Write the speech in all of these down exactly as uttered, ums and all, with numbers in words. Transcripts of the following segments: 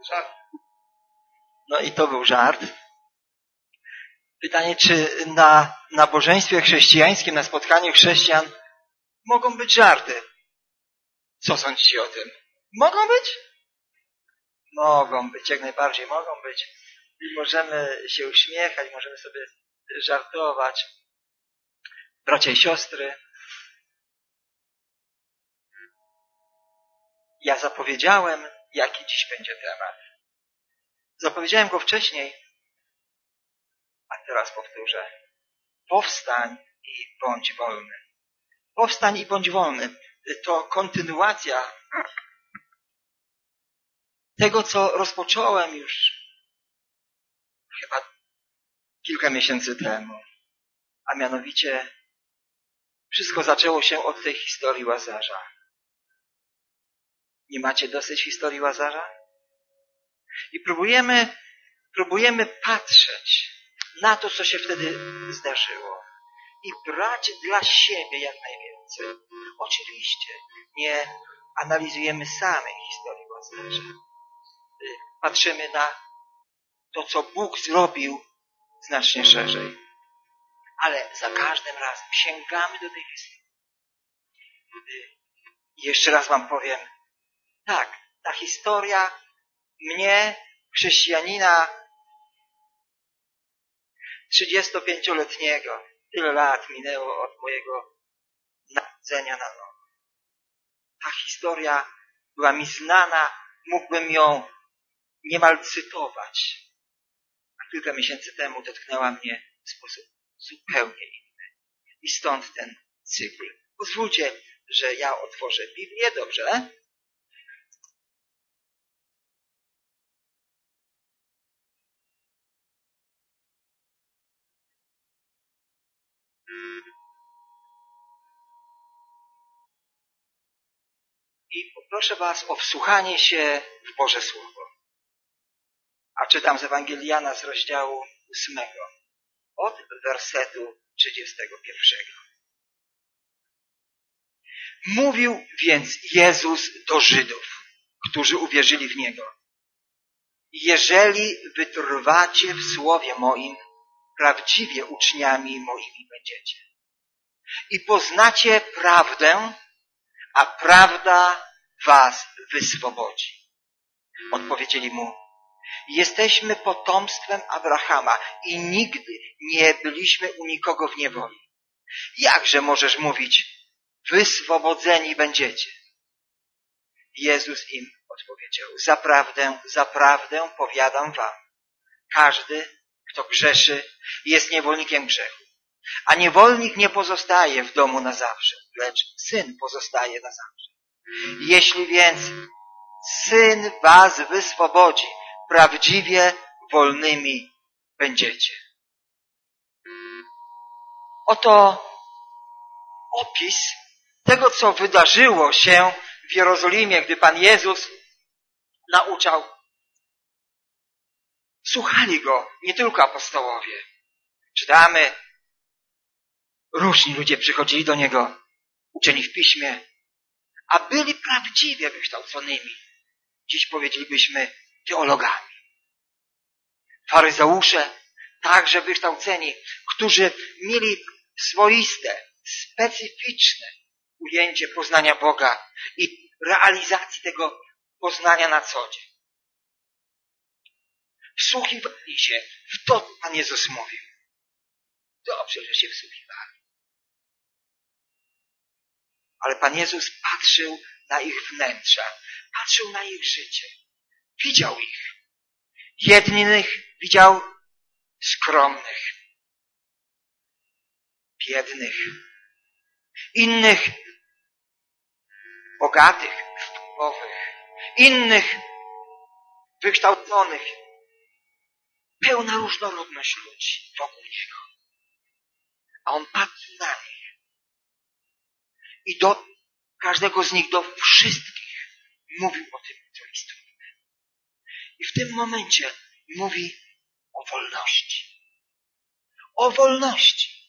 Żart. No i to był żart. Pytanie, czy na nabożeństwie chrześcijańskim, na spotkaniu chrześcijan mogą być żarty? Co sądzicie o tym? Mogą być? Mogą być, jak najbardziej mogą być. I możemy się uśmiechać, możemy sobie żartować. Bracia i siostry, ja zapowiedziałem, jaki dziś będzie temat. Zapowiedziałem go wcześniej, a teraz powtórzę. Powstań i bądź wolny. Powstań i bądź wolny. To kontynuacja tego, co rozpocząłem już chyba kilka miesięcy temu. A mianowicie wszystko zaczęło się od tej historii Łazarza. Nie macie dosyć historii Łazarza? I próbujemy, próbujemy patrzeć na to, co się wtedy zdarzyło. I brać dla siebie jak najwięcej. Oczywiście nie analizujemy samej historii Łazarza. Patrzymy na to, co Bóg zrobił znacznie szerzej. Ale za każdym razem sięgamy do tej historii. I jeszcze raz wam powiem, tak, ta historia mnie, chrześcijanina trzydziestopięcioletniego, tyle lat minęło od mojego narodzenia na nowo. Ta historia była mi znana, mógłbym ją niemal cytować. A kilka miesięcy temu dotknęła mnie w sposób zupełnie inny. I stąd ten cykl. Pozwólcie, że ja otworzę Biblię, dobrze? I poproszę was o wsłuchanie się w Boże Słowo. A czytam z Ewangelii Jana z rozdziału ósmego, od wersetu trzydziestego pierwszego. Mówił więc Jezus do Żydów, którzy uwierzyli w Niego. Jeżeli wytrwacie w słowie moim, prawdziwie uczniami moimi będziecie. I poznacie prawdę, a prawda was wyswobodzi. Odpowiedzieli mu, jesteśmy potomstwem Abrahama i nigdy nie byliśmy u nikogo w niewoli. Jakże możesz mówić, wyswobodzeni będziecie? Jezus im odpowiedział, zaprawdę, zaprawdę powiadam wam, każdy, kto grzeszy, jest niewolnikiem grzechu. A niewolnik nie pozostaje w domu na zawsze, lecz syn pozostaje na zawsze. Jeśli więc syn was wyswobodzi, prawdziwie wolnymi będziecie. Oto opis tego, co wydarzyło się w Jerozolimie, gdy Pan Jezus nauczał. Słuchali Go nie tylko apostołowie. Czytamy, różni ludzie przychodzili do Niego, uczeni w Piśmie, a byli prawdziwie wykształconymi. Dziś powiedzielibyśmy teologami. Faryzeusze, także wykształceni, którzy mieli swoiste, specyficzne ujęcie poznania Boga i realizacji tego poznania na co dzień. Wsłuchiwali się w to, co Pan Jezus mówił. Dobrze, że się wsłuchiwali. Ale Pan Jezus patrzył na ich wnętrza, patrzył na ich życie. Widział ich. Jednych widział skromnych, biednych, innych bogatych, wpływowych, innych wykształconych. Pełna różnorodność ludzi wokół Niego. A On patrzył na nich. I do każdego z nich, do wszystkich mówił o tym, co istotne. I w tym momencie mówi o wolności. O wolności.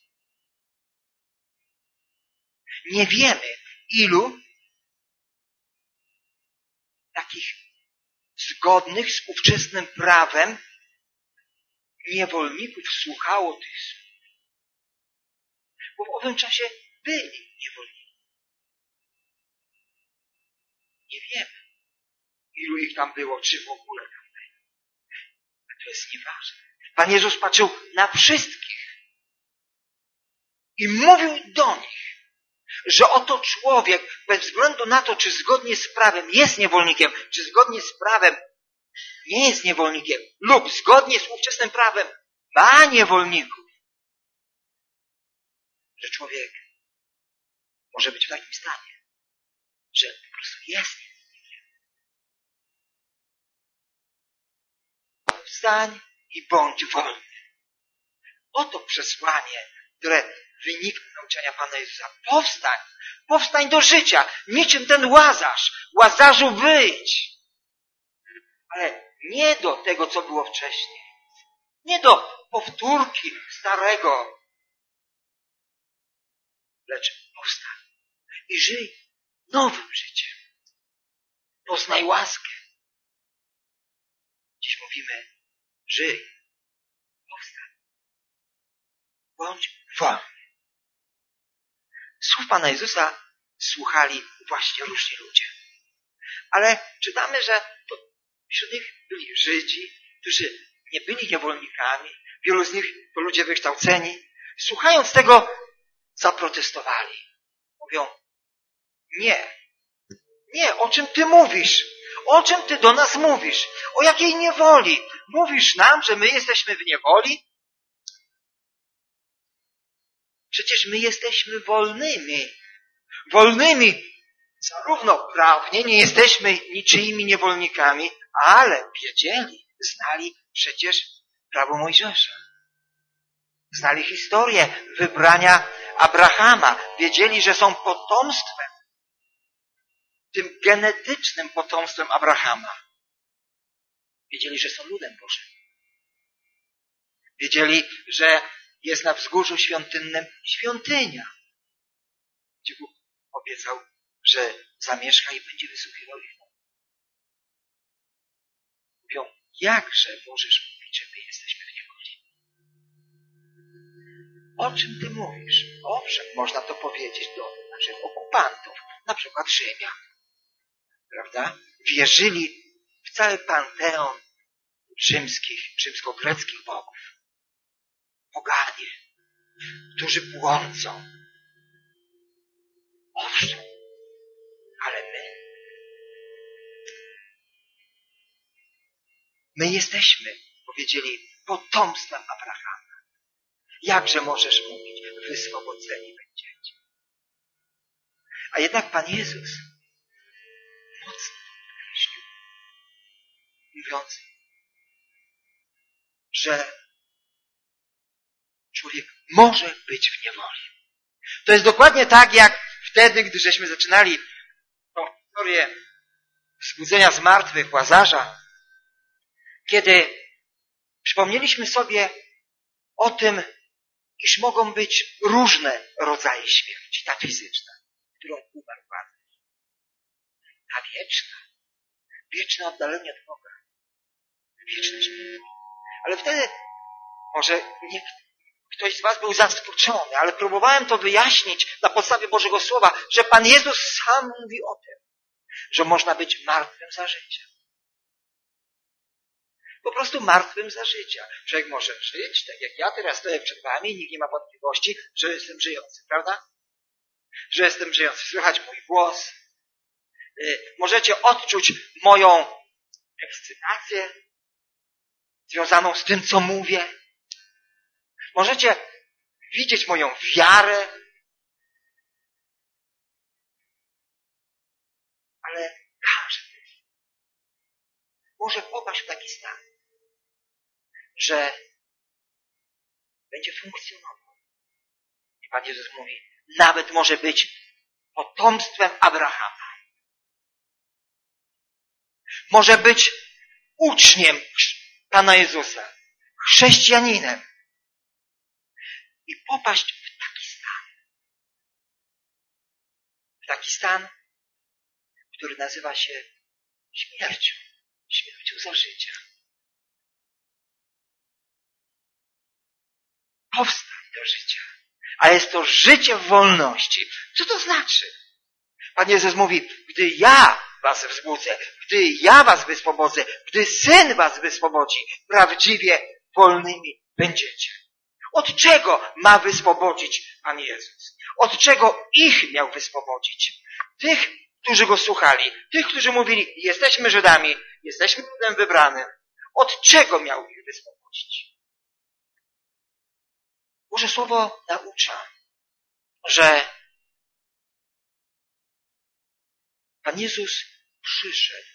Nie wiemy, ilu takich zgodnych z ówczesnym prawem niewolników słuchało tych słów. Bo w owym czasie byli niewolnicy. Nie wiemy, ilu ich tam było, czy w ogóle tam było. A to jest nieważne. Pan Jezus patrzył na wszystkich i mówił do nich, że oto człowiek, bez względu na to, czy zgodnie z prawem jest niewolnikiem, czy zgodnie z prawem nie jest niewolnikiem, lub zgodnie z ówczesnym prawem ma niewolników, że człowiek może być w takim stanie, że po prostu jest niewolnikiem. Wstań i bądź wolny. Oto przesłanie, które wynika z nauczania Pana Jezusa. Powstań, powstań do życia, niczym ten Łazarz. Łazarzu, wyjdź. Ale nie do tego, co było wcześniej. Nie do powtórki starego. Lecz powstań i żyj nowym życiem. Poznaj łaskę. Dziś mówimy, żyj, powstań, bądź wolny. Słów Pana Jezusa słuchali właśnie różni ludzie. Ale czytamy, że wśród nich byli Żydzi, którzy nie byli niewolnikami. Wielu z nich to ludzie wykształceni. Słuchając tego, zaprotestowali. Mówią, nie, nie, o czym Ty mówisz? O czym Ty do nas mówisz? O jakiej niewoli? Mówisz nam, że my jesteśmy w niewoli? Przecież my jesteśmy wolnymi. Wolnymi zarówno prawnie, nie jesteśmy niczyimi niewolnikami, ale wiedzieli, znali przecież prawo Mojżesza. Znali historię wybrania Abrahama. Wiedzieli, że są potomstwem, tym genetycznym potomstwem Abrahama. Wiedzieli, że są ludem Bożym. Wiedzieli, że jest na wzgórzu świątynnym świątynia, gdzie Bóg obiecał, że zamieszka i będzie wysłuchiwał ich modlitw. Mówią, jakże możesz mówić, że my jesteśmy w niewoli? O czym Ty mówisz? Owszem, można to powiedzieć do naszych okupantów, na przykład Rzymian. Prawda? Wierzyli w cały panteon rzymskich, rzymsko-greckich bogów. Poganie, którzy błądzą. Owszem, ale my, my jesteśmy, powiedzieli, potomstwem Abrahama. Jakże możesz mówić, wyswobodzeni będziecie? A jednak Pan Jezus mocno podkreślił, mówiąc, że człowiek może być w niewoli. To jest dokładnie tak, jak wtedy, gdy żeśmy zaczynali tą historię wzbudzenia z martwych Łazarza, kiedy przypomnieliśmy sobie o tym, iż mogą być różne rodzaje śmierci. Ta fizyczna, którą umarł Łazarz. Ta wieczna. Wieczne oddalenie od Boga. Wieczne śmierć. Ale wtedy może nie, ktoś z was był zaskoczony, ale próbowałem to wyjaśnić na podstawie Bożego Słowa, że Pan Jezus sam mówi o tym, że można być martwym za życia. Po prostu martwym za życia. Człowiek może żyć, tak jak ja teraz stoję przed wami, nikt nie ma wątpliwości, że jestem żyjący, prawda? Że jestem żyjący. Słychać mój głos. Możecie odczuć moją ekscytację związaną z tym, co mówię. Możecie widzieć moją wiarę. Ale każdy może popaść w taki stan, że będzie funkcjonował. I Pan Jezus mówi, nawet może być potomstwem Abrahama. Może być uczniem Pana Jezusa, chrześcijaninem i popaść w taki stan. W taki stan, który nazywa się śmiercią. Śmiercią owoce życia. Powstań do życia. A jest to życie w wolności. Co to znaczy? Pan Jezus mówi, gdy ja was wzbudzę, gdy ja was wyswobodzę, gdy Syn was wyswobodzi, prawdziwie wolnymi będziecie. Od czego ma wyswobodzić Pan Jezus? Od czego ich miał wyswobodzić? Tych, którzy Go słuchali, tych, którzy mówili, jesteśmy Żydami, jesteśmy ludem wybranym. Od czego miał ich wyswobodzić? Boże Słowo naucza, że Pan Jezus przyszedł,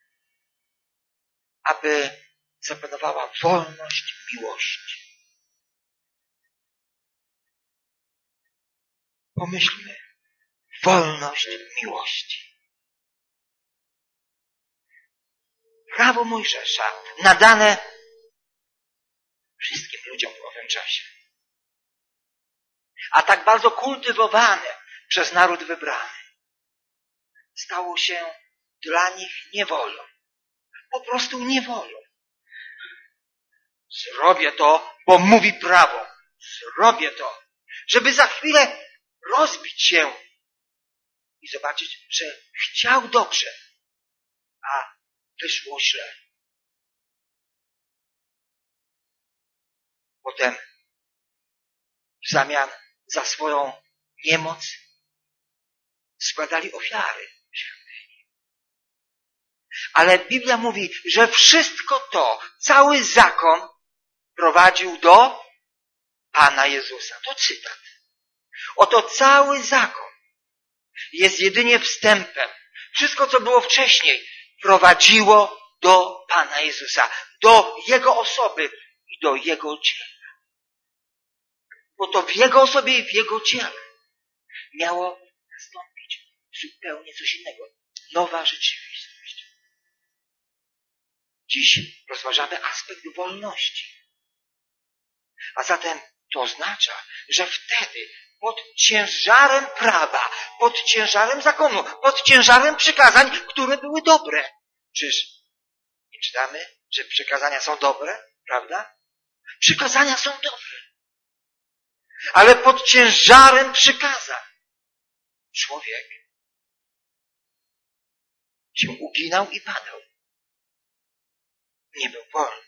aby zapanowała wolność miłości. Pomyślmy, wolność miłości. Prawo Mojżesza nadane wszystkim ludziom w owym czasie, a tak bardzo kultywowane przez naród wybrany, stało się dla nich niewolą. Po prostu niewolą. Zrobię to, bo mówi prawo. Zrobię to, żeby za chwilę rozbić się i zobaczyć, że chciał dobrze, a wyszło źle. Potem w zamian za swoją niemoc składali ofiary w świątyni. Ale Biblia mówi, że wszystko to, cały zakon prowadził do Pana Jezusa. To cytat. Oto cały zakon jest jedynie wstępem. Wszystko, co było wcześniej, prowadziło do Pana Jezusa, do Jego osoby i do Jego dzieła. Bo to w Jego osobie i w Jego dziele miało nastąpić zupełnie coś innego. Nowa rzeczywistość. Dziś rozważamy aspekt wolności. A zatem to oznacza, że wtedy pod ciężarem prawa, pod ciężarem zakonu, pod ciężarem przykazań, które były dobre. Czyż nie czytamy, że przykazania są dobre, prawda? Przykazania są dobre. Ale pod ciężarem przykazań człowiek się uginał i padał. Nie był wolny.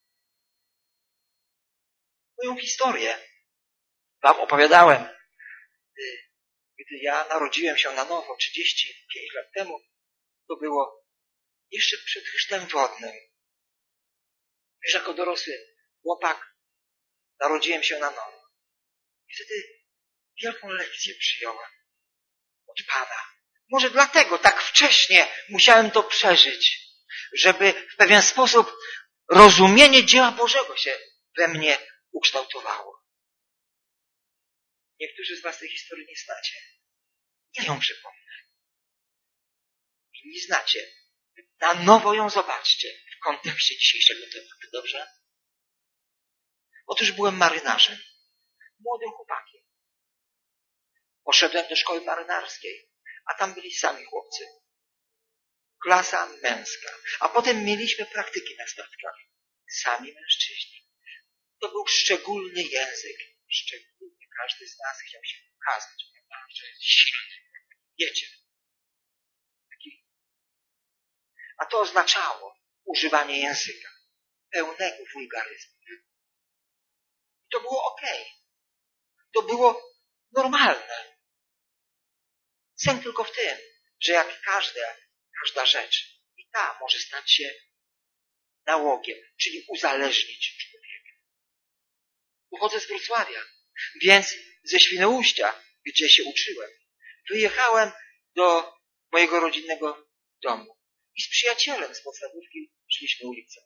Moją historię wam opowiadałem, gdy, gdy ja narodziłem się na nowo trzydzieści pięć lat temu. To było jeszcze przed chrztem wodnym. Już jako dorosły chłopak narodziłem się na nowo. I wtedy wielką lekcję przyjąłem od Pana. Może dlatego tak wcześnie musiałem to przeżyć, żeby w pewien sposób rozumienie dzieła Bożego się we mnie ukształtowało. Niektórzy z was tej historii nie znacie. Ja ją przypomnę. Inni znacie. Na nowo ją zobaczcie w kontekście dzisiejszego tematu. Dobrze? Otóż byłem marynarzem. Młodym chłopakiem. Poszedłem do szkoły marynarskiej, a tam byli sami chłopcy. Klasa męska. A potem mieliśmy praktyki na statkach. Sami mężczyźni. To był szczególny język. Szczególnie każdy z nas chciał się ukazać, że jest silny. Wiecie. Taki. A to oznaczało używanie języka. Pełnego wulgaryzmu. I to było okej. Okay. To było normalne. Sęk tylko w tym, że jak każda, każda rzecz i ta może stać się nałogiem, czyli uzależnić człowieka. Pochodzę z Wrocławia, więc ze Świnoujścia, gdzie się uczyłem, wyjechałem do mojego rodzinnego domu i z przyjacielem z podstawówki szliśmy ulicą.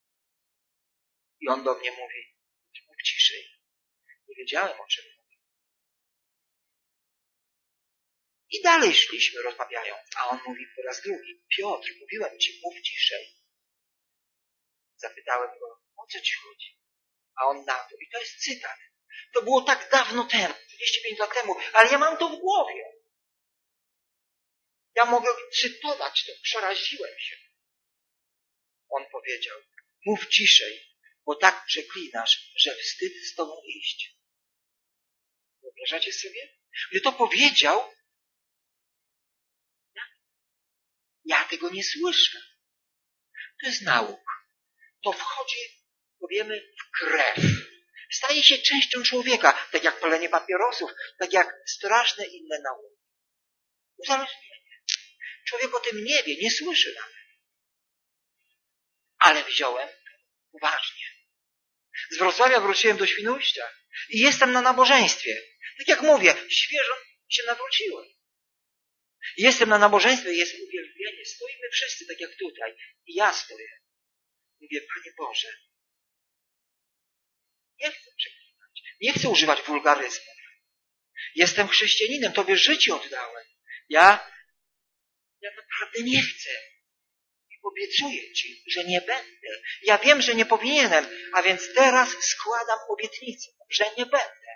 I on do mnie mówi, mów ciszej. Nie wiedziałem, o czym mówi. I dalej szliśmy rozmawiając, a on mówi po raz drugi, Piotr, mówiłem ci, mów ciszej. Zapytałem go, o co ci chodzi? A on na to, i to jest cytat. To było tak dawno temu, trzydzieści pięć lat temu, ale ja mam to w głowie. Ja mogę cytować to, przeraziłem się. On powiedział: mów ciszej, bo tak przeklinasz, że wstyd z tobą iść. Wyobrażacie sobie? Gdy to powiedział, ja tego nie słyszę. To jest nauk. To wchodzi, powiemy, w krew. Staje się częścią człowieka, tak jak palenie papierosów, tak jak straszne inne nauki. Uzależnienie. Człowiek o tym nie wie, nie słyszy nawet. Ale wziąłem uważnie. Z Wrocławia wróciłem do Świnoujścia i jestem na nabożeństwie. Tak jak mówię, świeżo się nawróciłem. Jestem na nabożeństwie, jest uwielbienie. Stoimy wszyscy tak jak tutaj. I ja stoję. Mówię: Panie Boże, nie chcę przeklinać. Nie chcę używać wulgaryzmów. Jestem chrześcijaninem, Tobie życie oddałem. Ja, ja naprawdę nie chcę. I obiecuję Ci, że nie będę. Ja wiem, że nie powinienem, a więc teraz składam obietnicę, że nie będę.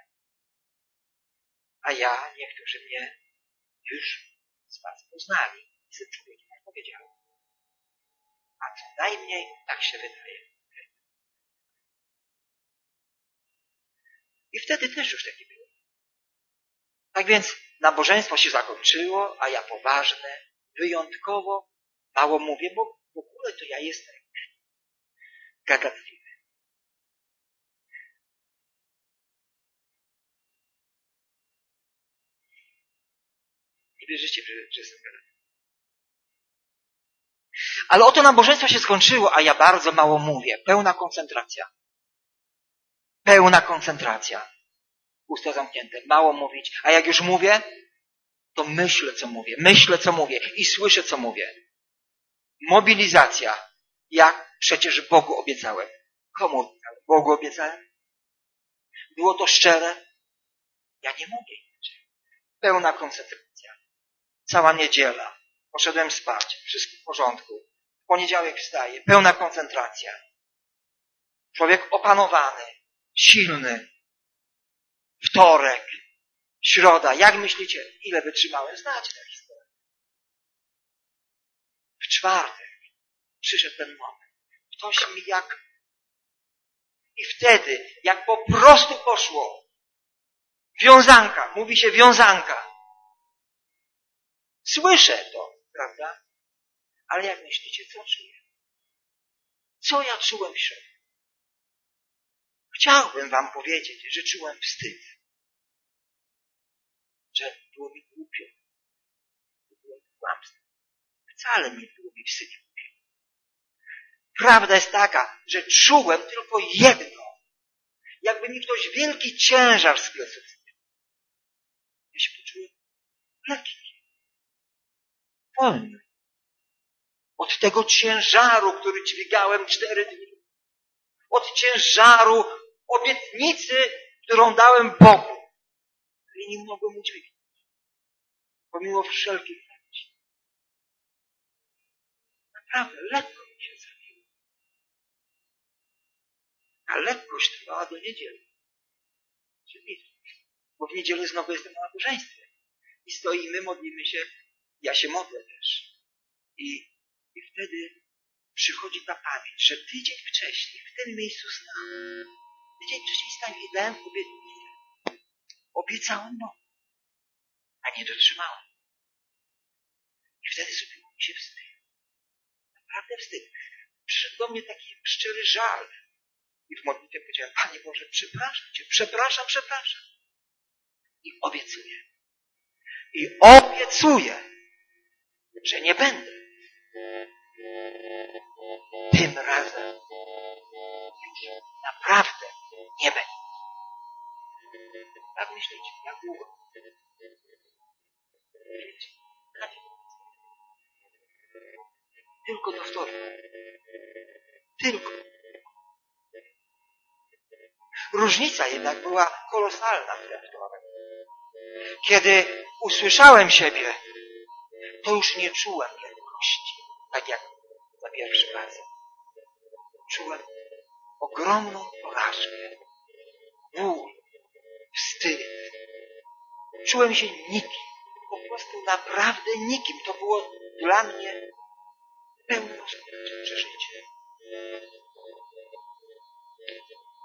A ja, niektórzy mnie już z Was poznali. I z tym człowiekiem powiedziałem. A co najmniej tak się wydaje. I wtedy też już taki było. Tak więc nabożeństwo się zakończyło, a ja poważne, wyjątkowo mało mówię, bo w ogóle to ja jestem gadatliwy. Nie wierzycie, że, że jestem gadatliwy. Ale oto nabożeństwo się skończyło, a ja bardzo mało mówię. Pełna koncentracja. Pełna koncentracja. Usta zamknięte. Mało mówić. A jak już mówię, to myślę, co mówię. Myślę, co mówię. I słyszę, co mówię. Mobilizacja. Jak przecież Bogu obiecałem. Komu obiecałem? Bogu obiecałem? Było to szczere? Ja nie mówię inaczej. Pełna koncentracja. Cała niedziela. Poszedłem spać. Wszystko w porządku. W poniedziałek wstaję. Pełna koncentracja. Człowiek opanowany. Silny. Wtorek. Środa. Jak myślicie, ile wytrzymałem? Znacie tę historię. W czwartek przyszedł ten moment. Ktoś mi jak... I wtedy, jak po prostu poszło, wiązanka, mówi się wiązanka. Słyszę to, prawda? Ale jak myślicie, co czuję? Co ja czułem w środku? Chciałbym wam powiedzieć, że czułem wstyd. Że było mi głupio. To było kłamstwo. Wcale nie było mi wstyd i głupio. Prawda jest taka, że czułem tylko jedno. Jakby mi ktoś wielki ciężar z pleców zdjął. Ja się poczułem lekki. Wolny. Od tego ciężaru, który dźwigałem cztery dni. Od ciężaru obietnicy, którą dałem Bogu. I nie mogłem udźwignąć. Pomimo wszelkich chęci. Naprawdę, lekko mi się zrobiło. A lekkość trwała do niedzieli. Bo w niedzielę znowu jestem na nabożeństwie. I stoimy, modlimy się. Ja się modlę też. I, i wtedy przychodzi ta pamięć, że tydzień wcześniej w tym miejscu stałem. Tydzień wcześniej stałem i dałem obietnicę. Obiecałem Bogu, a nie dotrzymałem. I wtedy zrobiło mi się wstyd. Naprawdę wstyd. Przyszedł do mnie taki szczery żal. I w modlitwie powiedziałem: Panie Boże, przepraszam Cię, przepraszam, przepraszam. I obiecuję. I obiecuję, że nie będę. Tym razem już naprawdę nie będę. Jak myślicie? Jak długo? Tylko do wtorku. Tylko. Różnica jednak była kolosalna w ten wtorek. Kiedy usłyszałem siebie, to już nie czułem lekkości, tak jak za pierwszy raz. Czułem ogromną porażkę, ból, wstyd. Czułem się nikim, po prostu naprawdę nikim. To było dla mnie pełne przeżycie.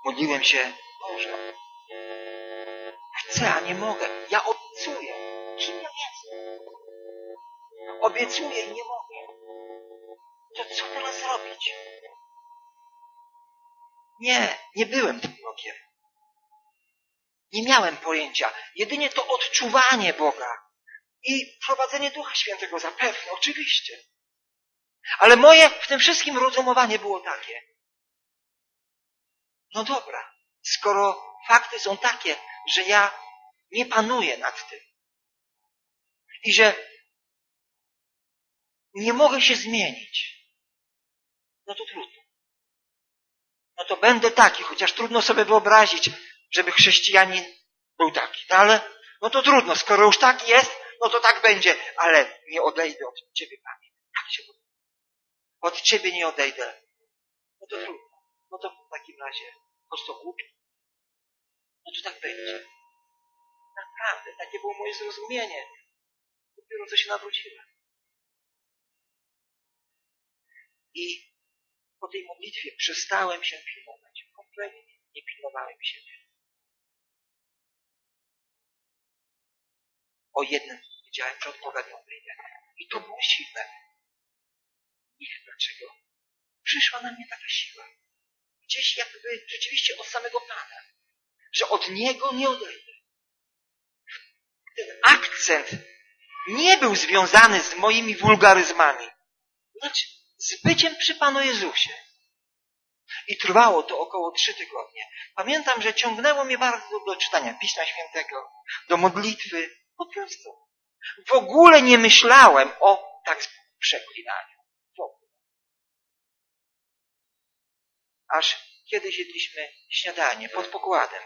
Modliłem się, Boże, chcę, a nie mogę. Ja obiecuję. Kim ja jestem? Obiecuję i nie mogę. To co teraz zrobić? Nie, nie byłem tym Bogiem. Nie miałem pojęcia. Jedynie to odczuwanie Boga i prowadzenie Ducha Świętego zapewne, oczywiście. Ale moje w tym wszystkim rozumowanie było takie. No dobra, skoro fakty są takie, że ja nie panuję nad tym i że nie mogę się zmienić, no to trudno. No to będę taki, chociaż trudno sobie wyobrazić, żeby chrześcijanin był taki. No ale, no to trudno, skoro już tak jest, no to tak będzie, ale nie odejdę od Ciebie, Panie. Tak się mówi. Od Ciebie nie odejdę. No to trudno. No to w takim razie, choć to głupie, no to tak będzie. Naprawdę, takie było moje zrozumienie. Dopiero co się nawróciłem. I po tej modlitwie przestałem się pilnować. Kompletnie nie pilnowałem siebie. O jednym wiedziałem, że od Boga nie odejdę. I to było silne. Nie wiem dlaczego. Przyszła na mnie taka siła. Gdzieś jakby rzeczywiście od samego Pana. Że od Niego nie odejdę. Ten akcent nie był związany z moimi wulgaryzmami. Znaczy, z byciem przy Panu Jezusie. I trwało to około trzy tygodnie. Pamiętam, że ciągnęło mnie bardzo do czytania Pisma Świętego, do modlitwy. Po prostu. W ogóle nie myślałem o tak zwanym przeklinaniu. W ogóle. Aż kiedyś jedliśmy śniadanie pod pokładem.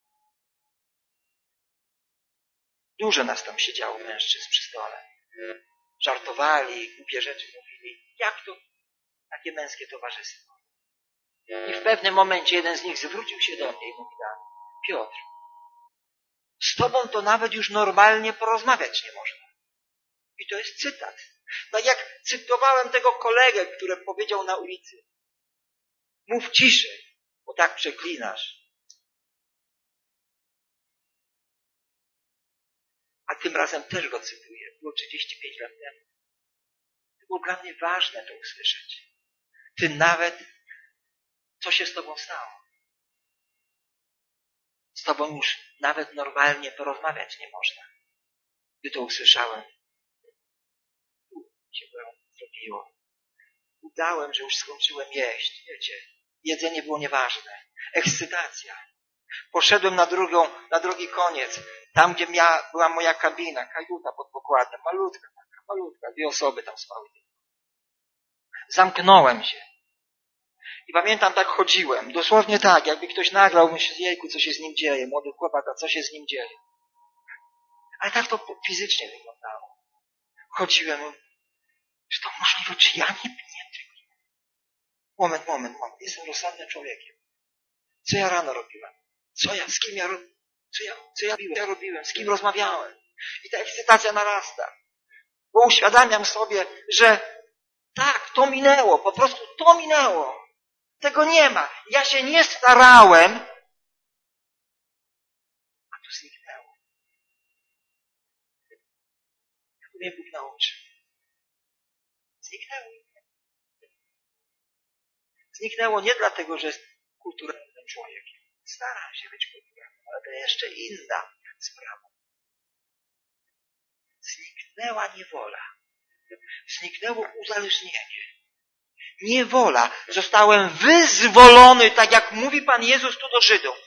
Dużo nas tam siedziało, mężczyzn przy stole. Żartowali, głupie rzeczy mówili. Jak to takie męskie towarzystwo? I w pewnym momencie jeden z nich zwrócił się do mnie i mówi tak: Piotr, z tobą to nawet już normalnie porozmawiać nie można. I to jest cytat. Tak jak cytowałem tego kolegę, który powiedział na ulicy: mów ciszej, bo tak przeklinasz. A tym razem też go cytuję. Było trzydzieści pięć lat temu. To było dla mnie ważne to usłyszeć. Ty nawet, co się z tobą stało? Z tobą już nawet normalnie porozmawiać nie można. Gdy to usłyszałem, tu się zrobiło. Udałem, że już skończyłem jeść. Wiecie, jedzenie było nieważne. Ekscytacja. Poszedłem na drugą, na drugi koniec. Tam, gdzie mia, była moja kabina, kajuta pod pokładem. Malutka taka, malutka. Dwie osoby tam spały. Zamknąłem się. I pamiętam, tak chodziłem. Dosłownie tak, jakby ktoś nagrał, myślę, jejku, co się z nim dzieje. Młody chłopak, a co się z nim dzieje? Ale tak to fizycznie wyglądało. Chodziłem. Czy to możliwe, czy ja nie pnięty? Moment, moment, moment. Jestem rozsądnym człowiekiem. Co ja rano robiłem? Co ja, z kim ja robiłem? Co ja, co ja, ja robiłem? Z kim rozmawiałem? I ta ekscytacja narasta. Bo uświadamiam sobie, że tak, to minęło. Po prostu to minęło. Tego nie ma. Ja się nie starałem, a to zniknęło. Jak mnie Bóg nauczy. Zniknęło. Zniknęło nie dlatego, że jest kulturalnym człowiekiem. Staram się być kulturalnym, ale to jeszcze inna sprawa. Zniknęła niewola. Zniknęło uzależnienie. Niewola. Zostałem wyzwolony, tak jak mówi Pan Jezus tu do Żydów.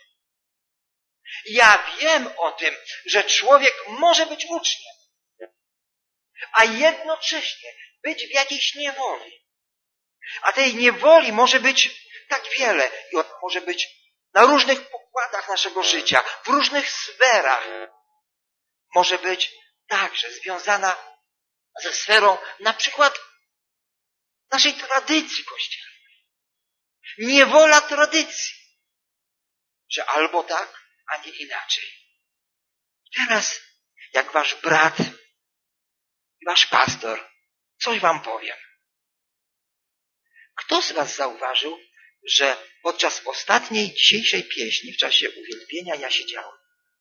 Ja wiem o tym, że człowiek może być uczniem, a jednocześnie być w jakiejś niewoli. A tej niewoli może być tak wiele. I ona może być na różnych pokładach naszego życia, w różnych sferach. Może być także związana ze sferą na przykład naszej tradycji kościelnej. Niewola tradycji. Że albo tak, a nie inaczej. Teraz, jak wasz brat i wasz pastor, coś wam powiem. Kto z was zauważył, że podczas ostatniej dzisiejszej pieśni, w czasie uwielbienia, ja siedziałem.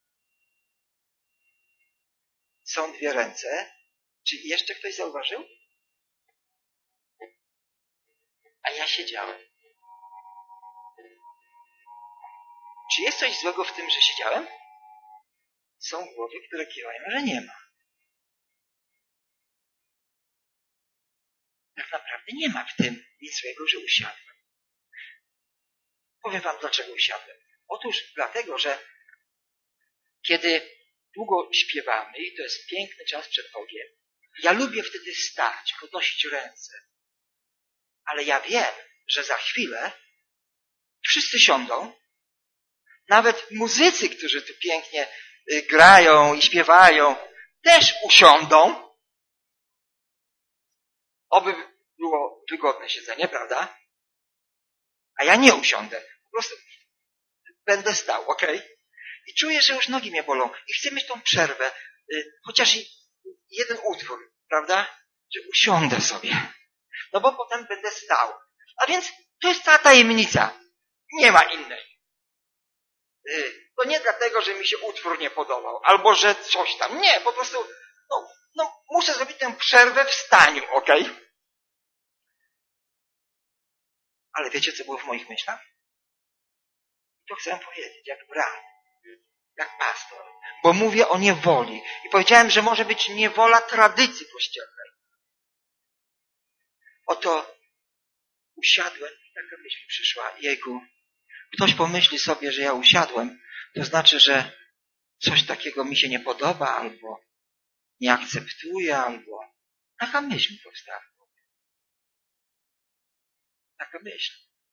Są dwie ręce. Czy jeszcze ktoś zauważył? A ja siedziałem. Czy jest coś złego w tym, że siedziałem? Są głowy, które kiwają, że nie ma. Tak naprawdę nie ma w tym nic złego, że usiadłem. Powiem wam, dlaczego usiadłem. Otóż dlatego, że kiedy długo śpiewamy, i to jest piękny czas przed Bogiem, ja lubię wtedy stać, podnosić ręce. Ale ja wiem, że za chwilę wszyscy siądą, nawet muzycy, którzy tu pięknie grają i śpiewają, też usiądą. Oby było wygodne siedzenie, prawda? A ja nie usiądę. Po prostu będę stał, okej? Okay? I czuję, że już nogi mnie bolą. I chcę mieć tą przerwę. Chociaż jeden utwór, prawda? Że usiądę sobie. No bo potem będę stał. A więc to jest cała tajemnica. Nie ma innej. To nie dlatego, że mi się utwór nie podobał. Albo, że coś tam. Nie, po prostu no, no, muszę zrobić tę przerwę w staniu, okej? Okay? Ale wiecie, co było w moich myślach? To chcę powiedzieć, jak brat, jak pastor. Bo mówię o niewoli. I powiedziałem, że może być niewola tradycji kościelnej. Oto usiadłem i taka myśl przyszła. Jejku, ktoś pomyśli sobie, że ja usiadłem, to znaczy, że coś takiego mi się nie podoba, albo nie akceptuje, albo... Taka myśl mi powstała. Taka myśl.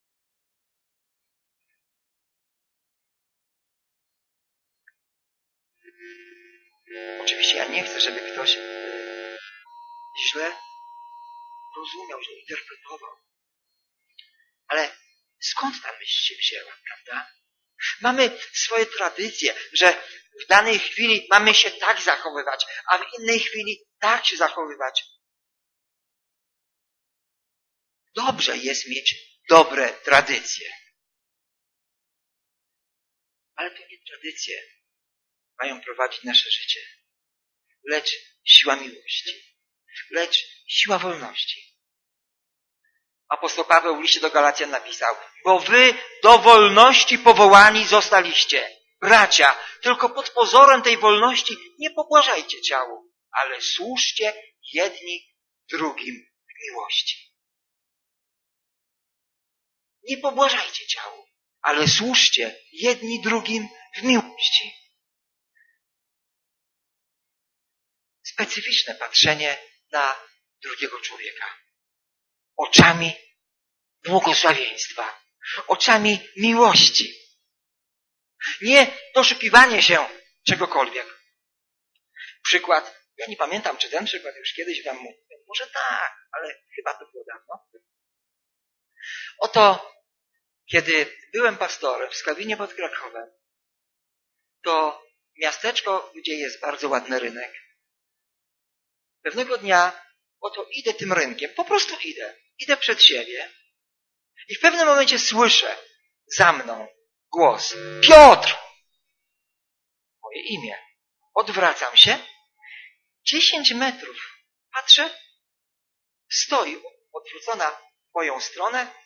Oczywiście ja nie chcę, żeby ktoś źle rozumiał, źle interpretował. Ale skąd ta myśl się wzięła, prawda? Mamy swoje tradycje, że w danej chwili mamy się tak zachowywać, a w innej chwili tak się zachowywać. Dobrze jest mieć dobre tradycje. Ale to nie tradycje mają prowadzić nasze życie, lecz siła miłości, lecz siła wolności. Apostoł Paweł w liście do Galacjan napisał, bo wy do wolności powołani zostaliście. Bracia, tylko pod pozorem tej wolności nie pobłażajcie ciału, ale służcie jedni drugim w miłości. Nie pobłażajcie ciału, ale służcie jedni drugim w miłości. Specyficzne patrzenie na drugiego człowieka. Oczami błogosławieństwa. Oczami miłości. Nie doszukiwanie się czegokolwiek. Przykład, ja nie pamiętam, czy ten przykład już kiedyś wam mówiłem. Może tak, ale chyba to było dawno. Oto, kiedy byłem pastorem w Skawinie pod Krakowem, to miasteczko, gdzie jest bardzo ładny rynek. Pewnego dnia, oto idę tym rynkiem, po prostu idę. Idę przed siebie i w pewnym momencie słyszę za mną głos. Piotr! Moje imię. Odwracam się. Dziesięć metrów. Patrzę. Stoi odwrócona w moją stronę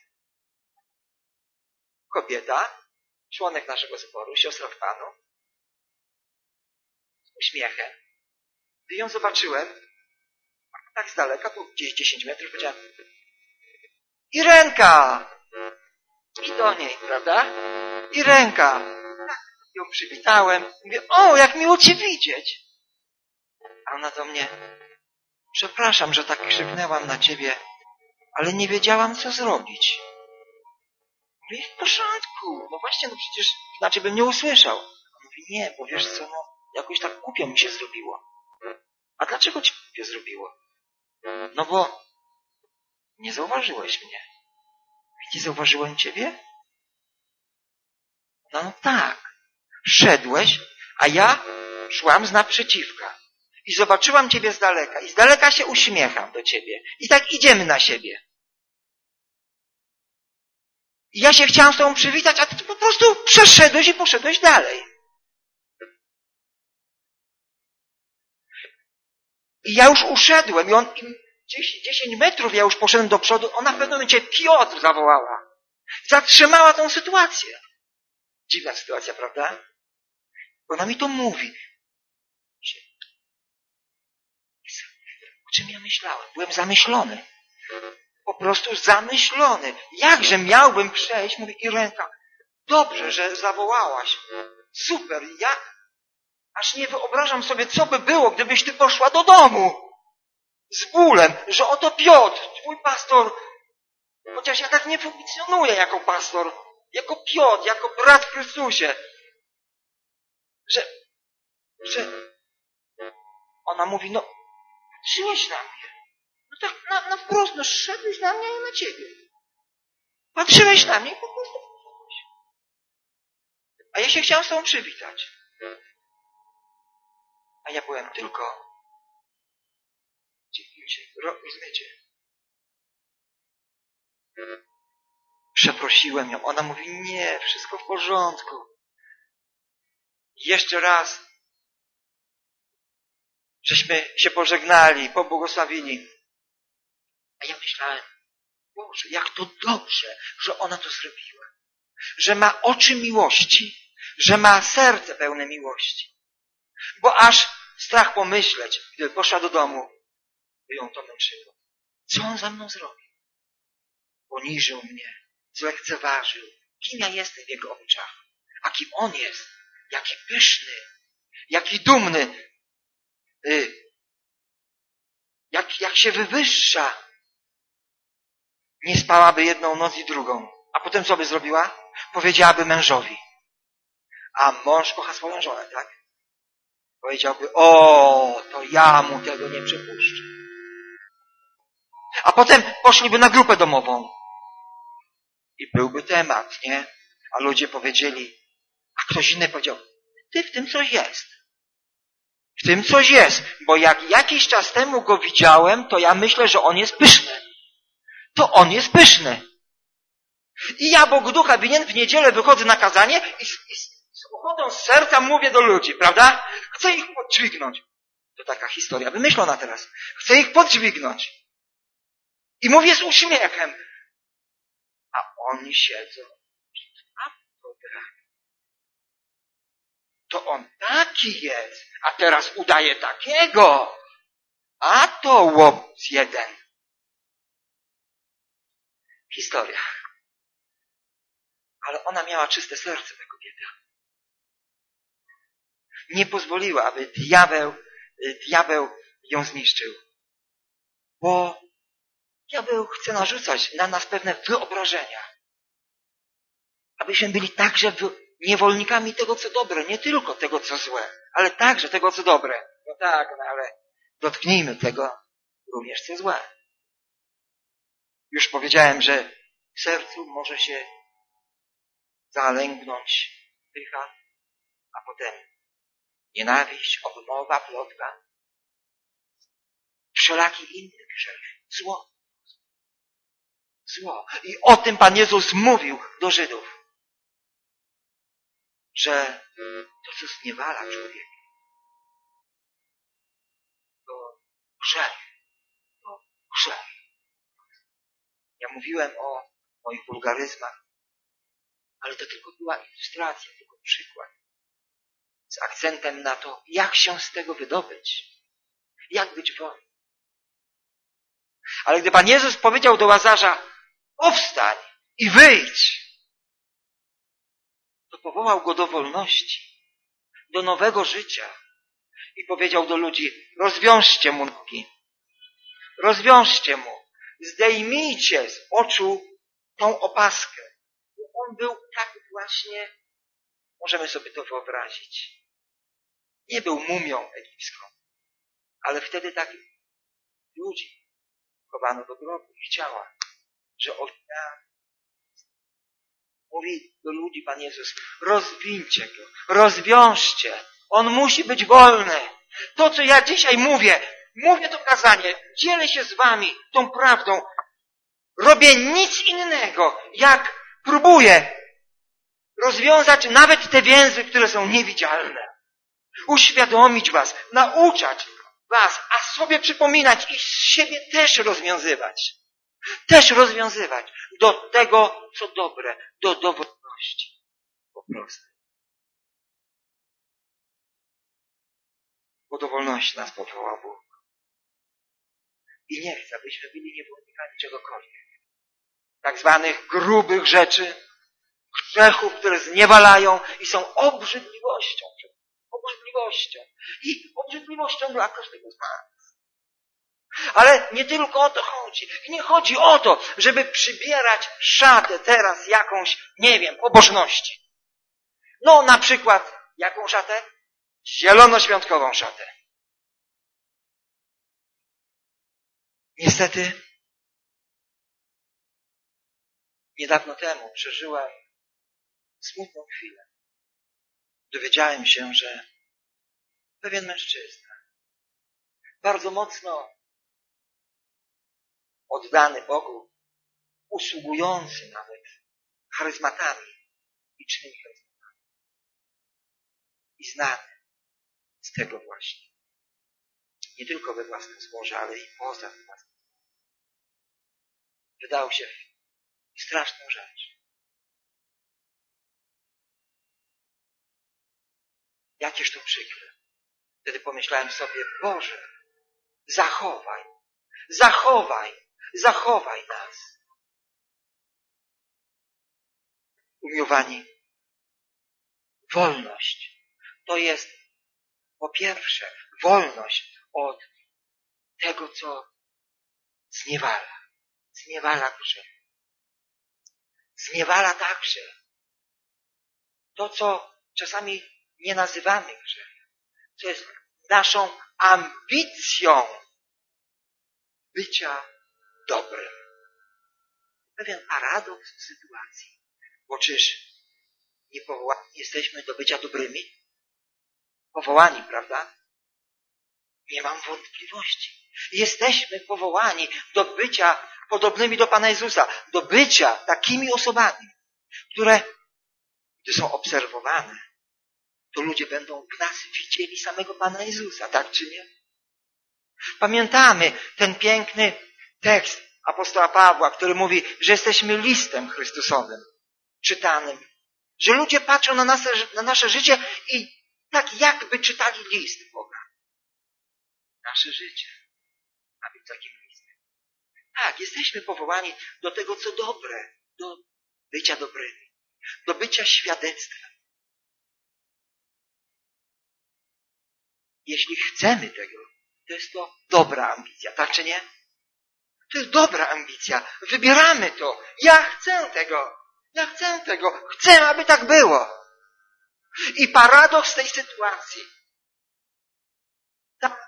kobieta, członek naszego zboru, siostra w Panu, z uśmiechem. Gdy ją zobaczyłem, tak z daleka, tu gdzieś dziesięć metrów, powiedziałem: Irenka! I do niej, prawda? Irenka! Ją przywitałem. Mówię: o, jak miło cię widzieć! A ona do mnie: przepraszam, że tak krzyknęłam na ciebie, ale nie wiedziałam, co zrobić. Mówię: w porządku, no właśnie, no przecież inaczej bym nie usłyszał. On mówi: nie, bo wiesz co, no jakoś tak głupio mi się zrobiło. A dlaczego ci głupio zrobiło? No bo nie zauważyłeś mnie. Nie zauważyłem ciebie? No, no tak. Szedłeś, a ja szłam z naprzeciwka. I zobaczyłam ciebie z daleka. I z daleka się uśmiecham do ciebie. I tak idziemy na siebie. I ja się chciałam z tobą przywitać, a ty po prostu przeszedłeś i poszedłeś dalej. I ja już uszedłem i on dziesięć metrów ja już poszedłem do przodu, ona w pewnym momencie Piotr zawołała. Zatrzymała tą sytuację. Dziwna sytuacja, prawda? Ona mi to mówi. O czym ja myślałem? Byłem zamyślony. Po prostu zamyślony. Jakże miałbym przejść? Mówi Irenka, dobrze, że zawołałaś. Super, ja aż nie wyobrażam sobie, co by było, gdybyś ty poszła do domu. Z bólem, że oto Piotr, twój pastor, chociaż ja tak nie funkcjonuję jako pastor, jako Piotr, jako brat w Chrystusie, że, że ona mówi, no, patrzyłeś na mnie. No tak na, na wprost, no szedłeś na mnie i na ciebie. Patrzyłeś na mnie i po prostu poszedłeś. A ja się chciałam z tobą przywitać. A ja byłem tylko rozumiecie? Przeprosiłem ją. Ona mówi, nie, wszystko w porządku. Jeszcze raz. Żeśmy się pożegnali, pobłogosławili. A ja myślałem, Boże, jak to dobrze, że ona to zrobiła. Że ma oczy miłości. Że ma serce pełne miłości. Bo aż strach pomyśleć, gdy poszła do domu, by ją to męczyło. Co on za mną zrobił? Poniżył mnie, zlekceważył. Kim ja jestem w jego oczach? A kim on jest? Jaki pyszny, jaki dumny. Y, jak, jak się wywyższa. Nie spałaby jedną noc i drugą. A potem co by zrobiła? Powiedziałaby mężowi. A mąż kocha swoją żonę, tak? Powiedziałby, o, to ja mu tego nie przepuszczę. A potem poszliby na grupę domową. I byłby temat, nie? A ludzie powiedzieli, a ktoś inny powiedział, ty w tym coś jest. W tym coś jest. Bo jak jakiś czas temu go widziałem, to ja myślę, że on jest pyszny. To on jest pyszny. I ja, Bóg Ducha winien, w niedzielę wychodzę na kazanie i z, i z ochotą z serca mówię do ludzi, prawda? Chcę ich podźwignąć. To taka historia wymyślona teraz. Chcę ich podźwignąć. I mówię z uśmiechem. A oni siedzą. A to tak. To on taki jest. A teraz udaje takiego. A to łobuz jeden. Historia. Ale ona miała czyste serce, ta kobieta. Nie pozwoliła, aby diabeł, diabeł ją zniszczył. Bo diabeł chce narzucać na nas pewne wyobrażenia. Abyśmy byli także niewolnikami tego, co dobre. Nie tylko tego, co złe, ale także tego, co dobre. No tak, no ale dotknijmy tego również, co złe. Już powiedziałem, że w sercu może się zalęgnąć pycha, a potem nienawiść, obmowa, plotka. Wszelaki inny grzech. Zło. Zło. I o tym Pan Jezus mówił do Żydów. Że to, co zniewala człowieka, to grzech. To grzech. Ja mówiłem o moich wulgaryzmach, ale to tylko była ilustracja, tylko przykład. Z akcentem na to, jak się z tego wydobyć. Jak być wolny. Ale gdy Pan Jezus powiedział do Łazarza, powstań i wyjdź, to powołał go do wolności, do nowego życia i powiedział do ludzi, rozwiążcie mu nogi, rozwiążcie mu, zdejmijcie z oczu tą opaskę. Bo on był tak właśnie, możemy sobie to wyobrazić. Nie był mumią egipską, ale wtedy tak ludzi chowano do grobu ich ciała, że ofiara. Mówi do ludzi Pan Jezus, rozwincie go, rozwiążcie. On musi być wolny. To, co ja dzisiaj mówię, mówię to kazanie, dzielę się z wami tą prawdą. Robię nic innego, jak próbuje rozwiązać nawet te więzy, które są niewidzialne. Uświadomić was, nauczać was, a sobie przypominać i z siebie też rozwiązywać. Też rozwiązywać do tego, co dobre, do dowodności. Po prostu. Bo do wolności nas powołał Bóg. I nie chce, abyśmy byli niewolnikami czegokolwiek. Tak zwanych grubych rzeczy, grzechów, które zniewalają i są obrzydliwością. Obrzydliwością. I obrzydliwością dla każdego z nas. Ale nie tylko o to chodzi. Nie chodzi o to, żeby przybierać szatę teraz jakąś, nie wiem, pobożności. No na przykład, jaką szatę? Zielonoświątkową szatę. Niestety, niedawno temu przeżyłem smutną chwilę. Dowiedziałem się, że pewien mężczyzna, bardzo mocno oddany Bogu, usługujący nawet charyzmatami, licznymi charyzmatami i znany z tego właśnie. Nie tylko we własnym zborze, ale i poza własnym zborze. Wydał się w straszną rzecz. Jakież to przykre. Wtedy pomyślałem sobie, Boże, zachowaj, zachowaj, zachowaj nas. Umiłowani, wolność to jest po pierwsze wolność od tego, co zniewala. Zniewala grzech. Zniewala także to, co czasami nie nazywamy grzechem, co jest naszą ambicją bycia dobrym. Pewien paradoks w sytuacji, bo czyż nie powołani jesteśmy do bycia dobrymi? Powołani, prawda? Nie mam wątpliwości. Jesteśmy powołani do bycia podobnymi do Pana Jezusa, do bycia takimi osobami, które, gdy są obserwowane, to ludzie będą w nas widzieli samego Pana Jezusa, tak czy nie? Pamiętamy ten piękny tekst apostoła Pawła, który mówi, że jesteśmy listem Chrystusowym, czytanym. Że ludzie patrzą na nasze, na nasze życie i tak jakby czytali list Boga. Nasze życie ma być takim listem. Tak, jesteśmy powołani do tego, co dobre, do bycia dobrymi, do bycia świadectwem. Jeśli chcemy tego, to jest to dobra ambicja, tak czy nie? To jest dobra ambicja. Wybieramy to. Ja chcę tego. Ja chcę tego. Chcę, aby tak było. I paradoks tej sytuacji. Ta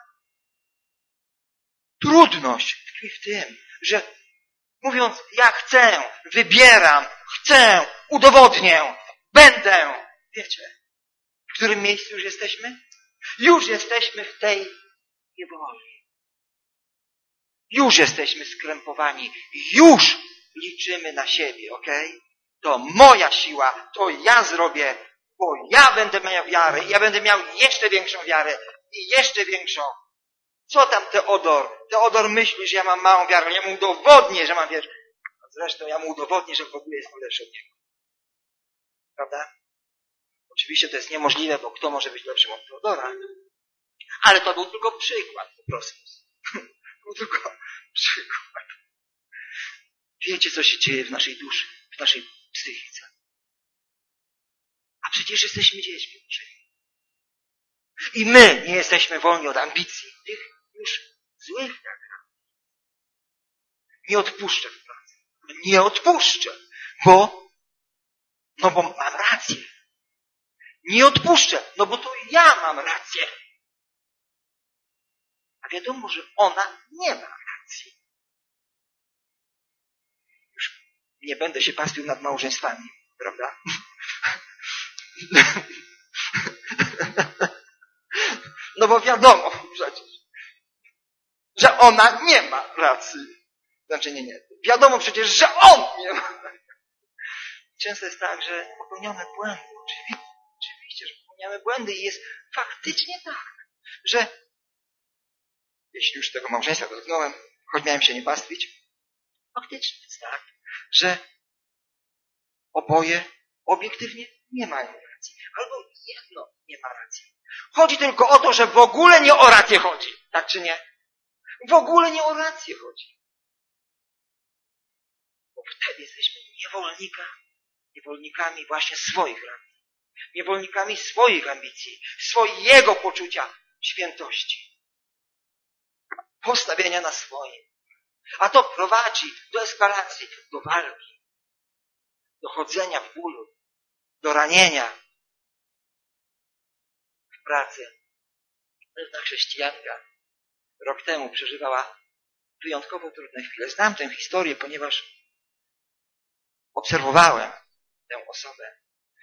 trudność tkwi w tym, że mówiąc ja chcę, wybieram, chcę, udowodnię, będę. Wiecie, w którym miejscu już jesteśmy? Już jesteśmy w tej niewoli. Już jesteśmy skrępowani. Już liczymy na siebie, okej? Okay? To moja siła, to ja zrobię, bo ja będę miał wiarę i ja będę miał jeszcze większą wiarę i jeszcze większą. Co tam Teodor? Teodor myśli, że ja mam małą wiarę, ja mu udowodnię, że mam wiarę. Zresztą ja mu udowodnię, że w ogóle jest lepszy od niego. Prawda? Oczywiście to jest niemożliwe, bo kto może być lepszym od Teodora? Ale to był tylko przykład po prostu. Był tylko przykład. Wiecie, co się dzieje w naszej duszy, w naszej psychice. A przecież jesteśmy dziećmi Bożymi. I my nie jesteśmy wolni od ambicji. Tych już złych tak. Nie odpuszczę w pracy. Nie odpuszczę, bo no bo mam rację. Nie odpuszczę, no bo to ja mam rację. A wiadomo, że ona nie ma racji. Już nie będę się pastwił nad małżeństwami, prawda? No bo wiadomo przecież, że ona nie ma racji. Znaczy nie, nie. Wiadomo przecież, że on nie ma. często jest tak, że popełniamy błędy. Oczywiście, oczywiście, że popełniamy błędy i jest faktycznie tak, że jeśli już tego małżeństwa dotknąłem, choć miałem się nie pastwić, faktycznie jest tak, że oboje obiektywnie nie mają racji. Albo jedno nie ma racji. Chodzi tylko o to, że w ogóle nie o rację chodzi. Tak czy nie? W ogóle nie o rację chodzi. Bo wtedy jesteśmy niewolnikami. Niewolnikami właśnie swoich racji. Niewolnikami swoich ambicji. Swojego poczucia świętości. Postawienia na swoje. A to prowadzi do eskalacji, do walki. Do chodzenia w bólu. Do ranienia. W pracy. Pewna chrześcijanka rok temu przeżywała wyjątkowo trudne chwile. Znam tę historię, ponieważ obserwowałem tę osobę.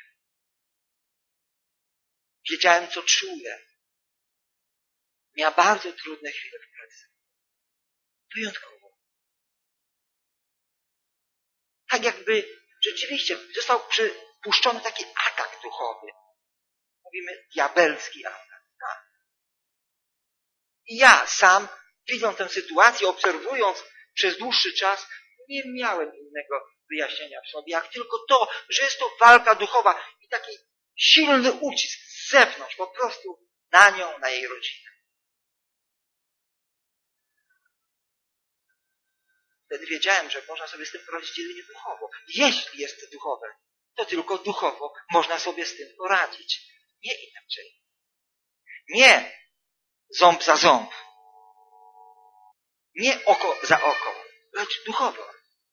Wiedziałem, co czuje. Miała bardzo trudne chwile w pracy. Wyjątkowo. Tak jakby rzeczywiście został przypuszczony taki atak duchowy. Mówimy diabelski atak. Tak? I ja sam, widząc tę sytuację, obserwując przez dłuższy czas, nie miałem innego wyjaśnienia w sobie, jak tylko to, że jest to walka duchowa i taki silny ucisk z zewnątrz, po prostu na nią, na jej rodzinę. Wtedy wiedziałem, że można sobie z tym poradzić jedynie duchowo. Jeśli jest to duchowe, to tylko duchowo można sobie z tym poradzić. Nie inaczej. Nie ząb za ząb. Nie oko za oko, lecz duchowo.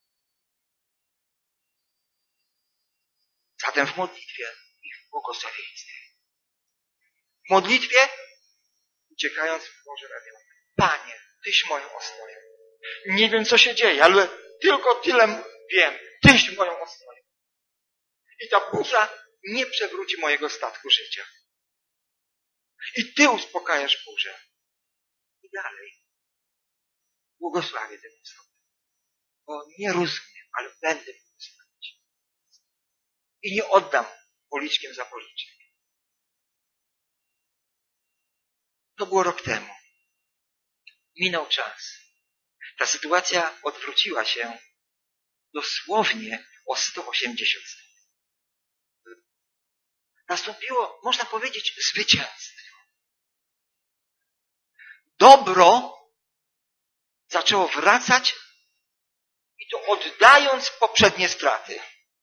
Zatem w modlitwie i w błogosławieństwie. W modlitwie, uciekając w Boże ramiona. Panie, Tyś moją ostoją. Nie wiem, co się dzieje, ale tylko tyle wiem. Tyś moją ostoją. I ta burza nie przewróci mojego statku życia. I Ty uspokajasz burzę. I dalej. Błogosławię tę osobę. Bo nie rozumiem, ale będę błogosławić. I nie oddam policzkiem za policzek. To było rok temu. Minął czas. Ta sytuacja odwróciła się dosłownie o sto osiemdziesiąt stopni. Nastąpiło, można powiedzieć, zwycięstwo. Dobro zaczęło wracać i to oddając poprzednie straty.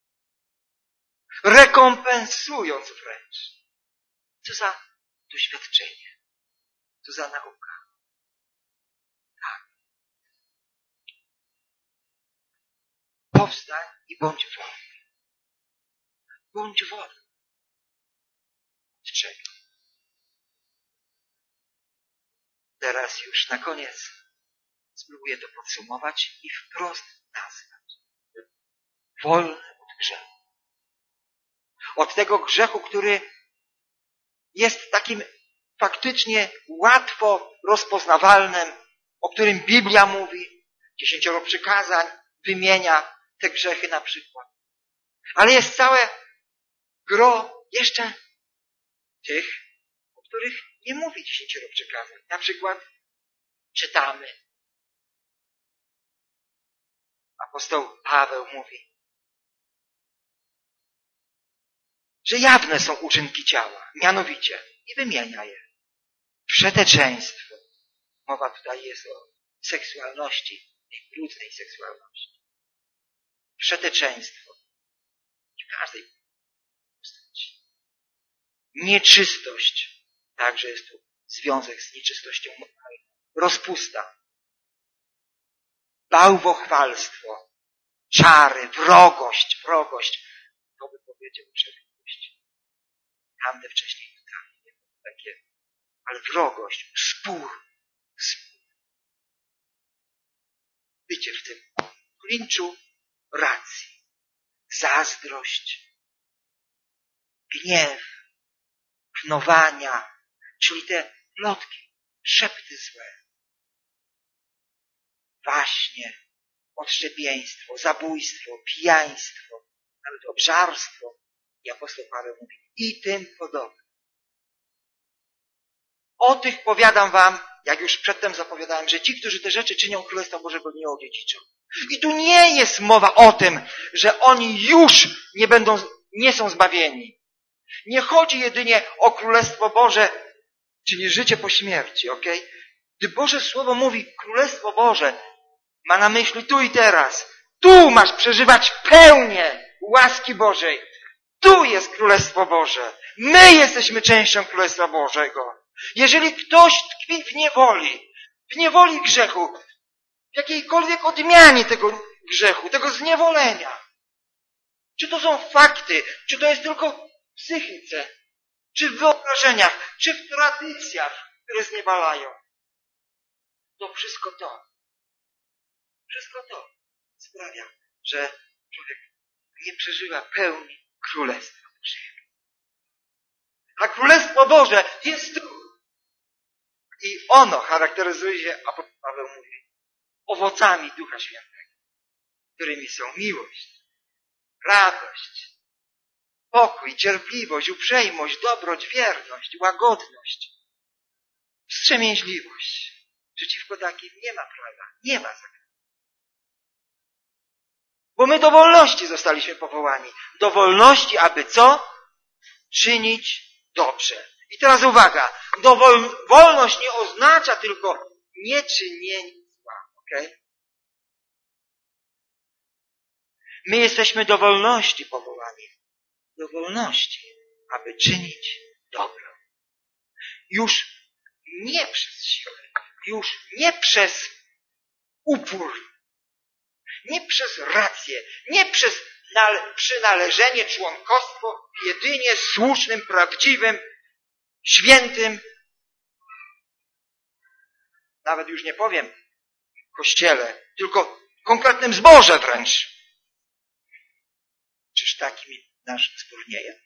Rekompensując wręcz. Co za doświadczenie. Co za nauka. Tak. Powstań i bądź wolny. Bądź wolny. Od czego? Teraz już na koniec spróbuję to podsumować i wprost nazwać. Wolny od grzechu. Od tego grzechu, który jest takim faktycznie łatwo rozpoznawalnym, o którym Biblia mówi. Dziesięcioro przykazań wymienia te grzechy na przykład. Ale jest całe gro jeszcze tych, o których nie mówi dziesięcioro przykazań. Na przykład czytamy. Apostoł Paweł mówi, że jawne są uczynki ciała, mianowicie, i wymienia je. Przeteczeństwo. Mowa tutaj jest o seksualności, tej brudnej seksualności. Przeteczeństwo. W każdej postaci. Nieczystość. Także jest tu związek z nieczystością moralną. Rozpusta. Bałwochwalstwo. Czary, wrogość, wrogość. To by powiedział przewidłość. Tamte wcześniej tutaj nie było takie, ale wrogość, spór, spór. Bycie w tym klinczu racji, zazdrość, gniew, knowania, czyli te plotki, szepty złe, waśnie, odszczepieństwo, zabójstwo, pijaństwo, nawet obżarstwo. I apostoł Paweł mówi, i tym podobne. O tych powiadam wam, jak już przedtem zapowiadałem, że ci, którzy te rzeczy czynią, Królestwa Bożego nie odziedziczą. I tu nie jest mowa o tym, że oni już nie będą, nie są zbawieni. Nie chodzi jedynie o Królestwo Boże, czyli życie po śmierci, okej? Okay? Gdy Boże Słowo mówi Królestwo Boże, ma na myśli tu i teraz. Tu masz przeżywać pełnię łaski Bożej. Tu jest Królestwo Boże. My jesteśmy częścią Królestwa Bożego. Jeżeli ktoś tkwi w niewoli, w niewoli grzechu, w jakiejkolwiek odmianie tego grzechu, tego zniewolenia, czy to są fakty, czy to jest tylko w psychice, czy w wyobrażeniach, czy w tradycjach, które zniewalają, to wszystko to, wszystko to sprawia, że człowiek nie przeżywa pełni Królestwa Bożego. A Królestwo Boże jest tu. I ono charakteryzuje się, a Paweł mówi, owocami Ducha Świętego, którymi są miłość, radość, pokój, cierpliwość, uprzejmość, dobroć, wierność, łagodność, wstrzemięźliwość. Przeciwko takim nie ma prawa, nie ma zakazu. Bo my do wolności zostaliśmy powołani. Do wolności, aby co? Czynić dobrze. I teraz uwaga, do wol- wolność nie oznacza tylko nieczynienie zła, okej? Okay? My jesteśmy do wolności powołani. Do wolności, aby czynić dobro. Już nie przez siłę, już nie przez upór, nie przez rację, nie przez nale- przynależenie, członkostwo jedynie słusznym, prawdziwym, świętym, nawet już nie powiem kościele, tylko konkretnym zborze wręcz. Czyż takim nasz zbór nie jest?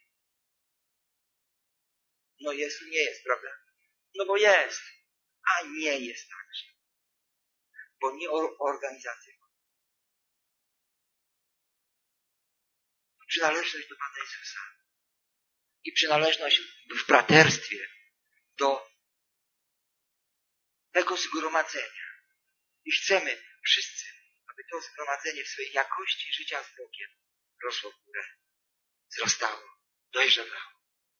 No jest i nie jest, prawda? No bo jest, a nie jest także. Bo nie o organizację. Przynależność do Pana Jezusa i przynależność w braterstwie do tego zgromadzenia. I chcemy wszyscy, aby to zgromadzenie w swojej jakości życia z Bogiem rosło w górę, wzrastało, dojrzewało.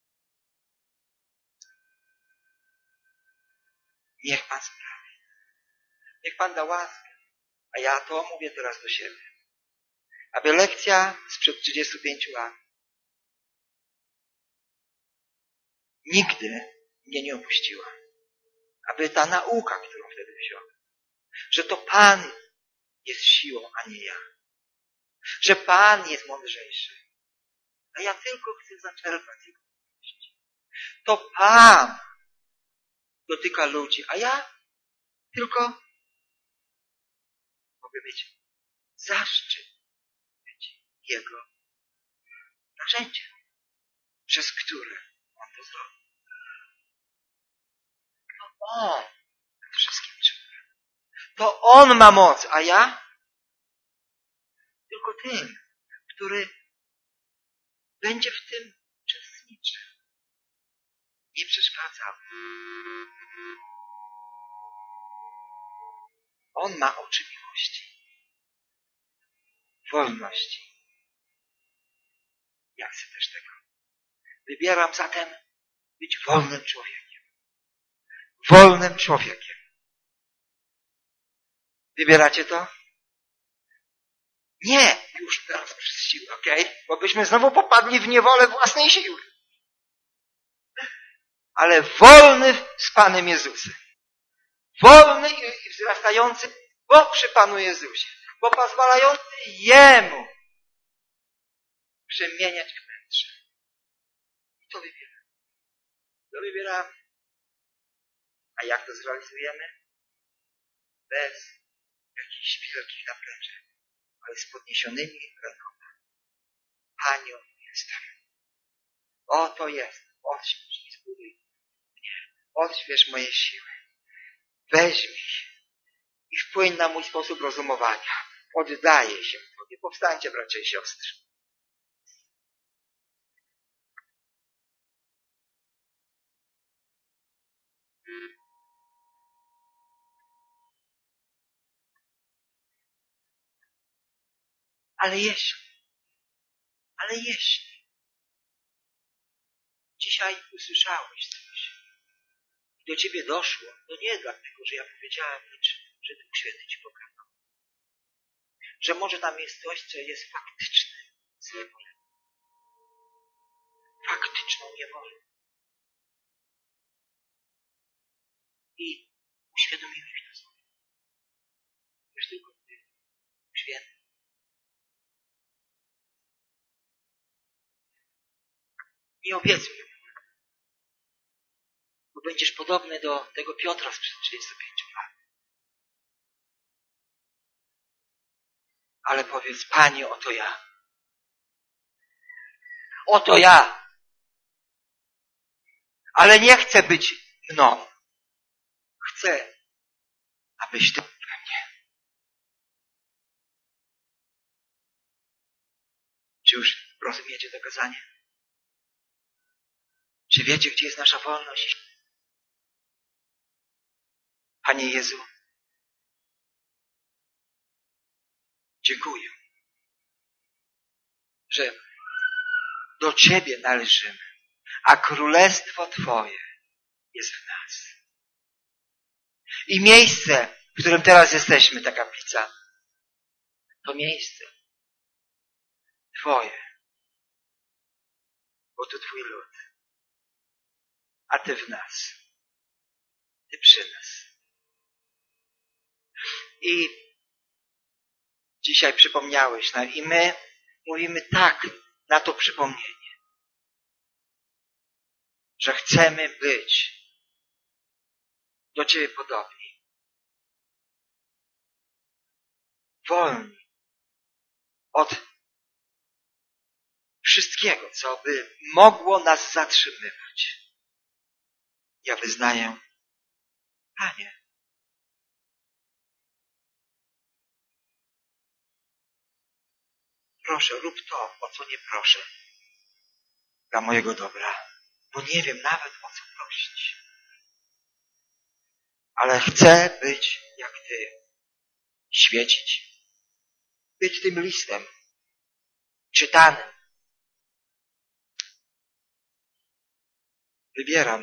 Niech Pan sprawi. Niech Pan da łaskę. A ja to mówię teraz do siebie. Aby lekcja sprzed trzydziestu pięciu lat nigdy mnie nie opuściła. Aby ta nauka, którą wtedy wziąłem, że to Pan jest siłą, a nie ja. Że Pan jest mądrzejszy. A ja tylko chcę zaczerpać Jego miłości. To Pan dotyka ludzi, a ja tylko mogę mieć zaszczyt być Jego narzędziem, przez które On to zrobi. To On to wszystkim czyni. To On ma moc, a ja tylko tym, który będzie w tym uczestniczył. Nie przeszkadzał. On ma oczy miłości. Wolności. Ja chcę też tego. Wybieram zatem być wolnym człowiekiem. Wolnym człowiekiem. Wybieracie to? Nie już teraz przez siłę, okej? Okay? Bo byśmy znowu popadli w niewolę własnej siły. Ale wolny z Panem Jezusem. Wolny i wzrastający, bo przy Panu Jezusie. Bo pozwalający Jemu przemieniać wnętrze. I to wybieramy. To wybieramy. A jak to zrealizujemy? Bez jakichś wielkich naprężeń, ale z podniesionymi rękoma. Panią jestem. Oto jest. Odśwież i zbuduj mnie. Odśwież moje siły. Weźmij i wpłyń na mój sposób rozumowania. Oddaję się Tobie. Powstańcie, bracia i siostry. Ale jeśli, ale jeśli dzisiaj usłyszałeś coś, do ciebie doszło, to nie dlatego, że ja powiedziałem nic, że Duch Święty ci pokazał. Że może tam jest coś, co jest faktyczne zniewoleniem. Faktyczną niewolą. I uświadomiłeś to sobie. Wiesz, tylko Ty, Święty. Nie obiecuj, bo będziesz podobny do tego Piotra sprzed trzydziestu pięciu lat. Ale powiedz, Panie, oto ja. Oto ja. Ale nie chcę być mną. Chcę, abyś Ty we mnie. Czy już rozumiecie to kazanie? Czy wiecie, gdzie jest nasza wolność? Panie Jezu, dziękuję, że do Ciebie należymy, a Królestwo Twoje jest w nas. I miejsce, w którym teraz jesteśmy, ta kaplica, to miejsce Twoje, bo to Twój lud, a Ty w nas, Ty przy nas. I dzisiaj przypomniałeś nam i my mówimy tak na to przypomnienie, że chcemy być do Ciebie podobni. Wolni od wszystkiego, co by mogło nas zatrzymywać. Ja wyznaję, Panie, proszę, rób to, o co nie proszę, dla mojego dobra, bo nie wiem nawet, o co prosić. Ale chcę być jak Ty, świecić, być tym listem czytanym. Wybieram,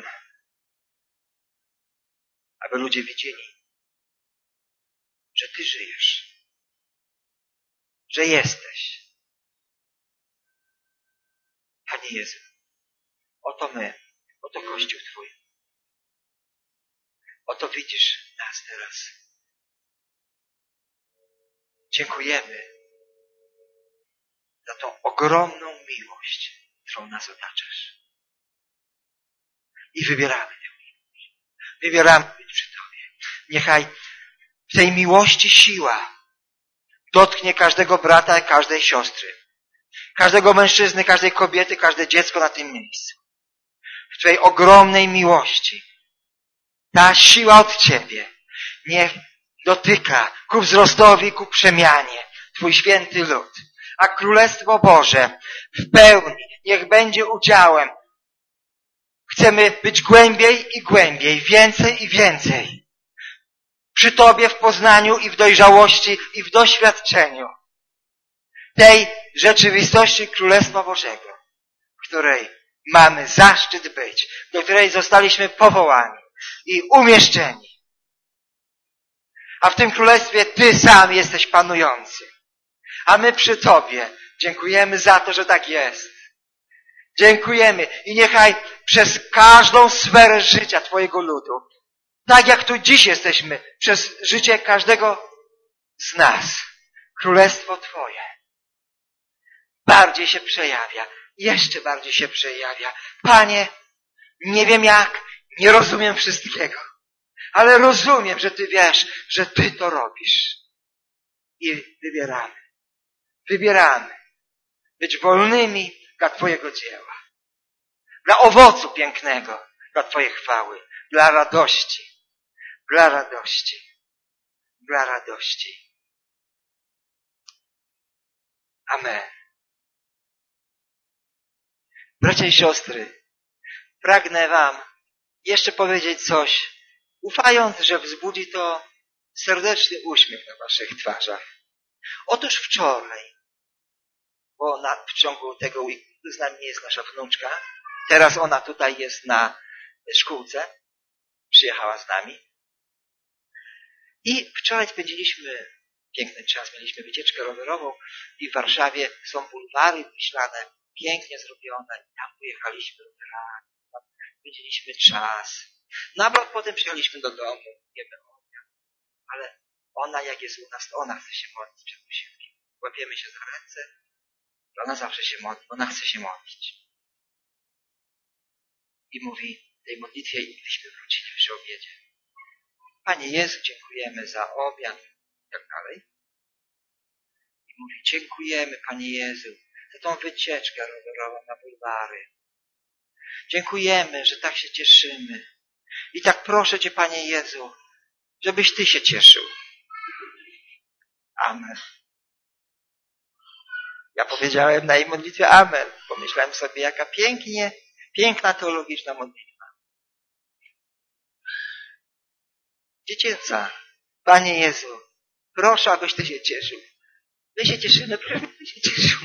aby ludzie widzieli, że Ty żyjesz, że jesteś. Panie Jezu, oto my, oto Kościół Twój. Oto widzisz nas teraz. Dziękujemy za tą ogromną miłość, którą nas otaczasz. I wybieramy tę miłość. Wybieramy być przy Tobie. Niechaj w tej miłości siła dotknie każdego brata i każdej siostry. Każdego mężczyzny, każdej kobiety, każde dziecko na tym miejscu. W Twojej ogromnej miłości. Ta siła od Ciebie niech dotyka ku wzrostowi, ku przemianie Twój święty lud. A Królestwo Boże w pełni niech będzie udziałem. Chcemy być głębiej i głębiej, więcej i więcej. Przy Tobie w poznaniu i w dojrzałości i w doświadczeniu tej rzeczywistości Królestwa Bożego, w której mamy zaszczyt być, do której zostaliśmy powołani i umieszczeni. A w tym Królestwie Ty sam jesteś panujący. A my przy Tobie dziękujemy za to, że tak jest. Dziękujemy i niechaj przez każdą sferę życia Twojego ludu, tak jak tu dziś jesteśmy, przez życie każdego z nas, Królestwo Twoje bardziej się przejawia, jeszcze bardziej się przejawia. Panie, nie wiem jak, nie rozumiem wszystkiego, ale rozumiem, że Ty wiesz, że Ty to robisz. I wybieramy, wybieramy być wolnymi dla Twojego dzieła, dla owocu pięknego, dla Twojej chwały, dla radości, dla radości, dla radości. Amen. Bracia i siostry, pragnę Wam jeszcze powiedzieć coś, ufając, że wzbudzi to serdeczny uśmiech na Waszych twarzach. Otóż wczoraj bo na, w ciągu tego z nami nie jest nasza wnuczka. Teraz ona tutaj jest na szkółce. Przyjechała z nami. I wczoraj spędziliśmy piękny czas. Mieliśmy wycieczkę rowerową i w Warszawie są bulwary Wiślane, pięknie zrobione. I tam pojechaliśmy rowerami. Spędziliśmy czas. No a potem przyjechaliśmy do domu. Jemy obiad. Ale ona jak jest u nas, to ona chce się modlić przed posiłkiem. Łapiemy się za ręce. Ona zawsze się modli. Ona chce się modlić. I mówi w tej modlitwie, gdyśmy wrócili przy obiedzie. Panie Jezu, dziękujemy za obiad i tak dalej. I mówi, dziękujemy Panie Jezu za tą wycieczkę rowerową na bulwary. Dziękujemy, że tak się cieszymy. I tak proszę Cię, Panie Jezu, żebyś Ty się cieszył. Amen. Ja powiedziałem na jej modlitwie amen. Pomyślałem sobie, jaka pięknie, piękna teologiczna modlitwa. Dziecięca, Panie Jezu, proszę, abyś Ty się cieszył. My się cieszymy, proszę, Ty się cieszył.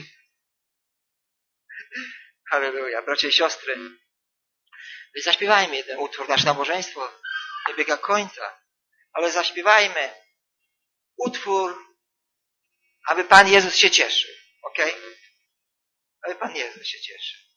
Halleluja. Bracia i siostry, zaśpiewajmy jeden utwór. Nasze nabożeństwo dobiega końca, ale zaśpiewajmy utwór, aby Pan Jezus się cieszył. Okej? Okay? Aby Pan Jezus się cieszył.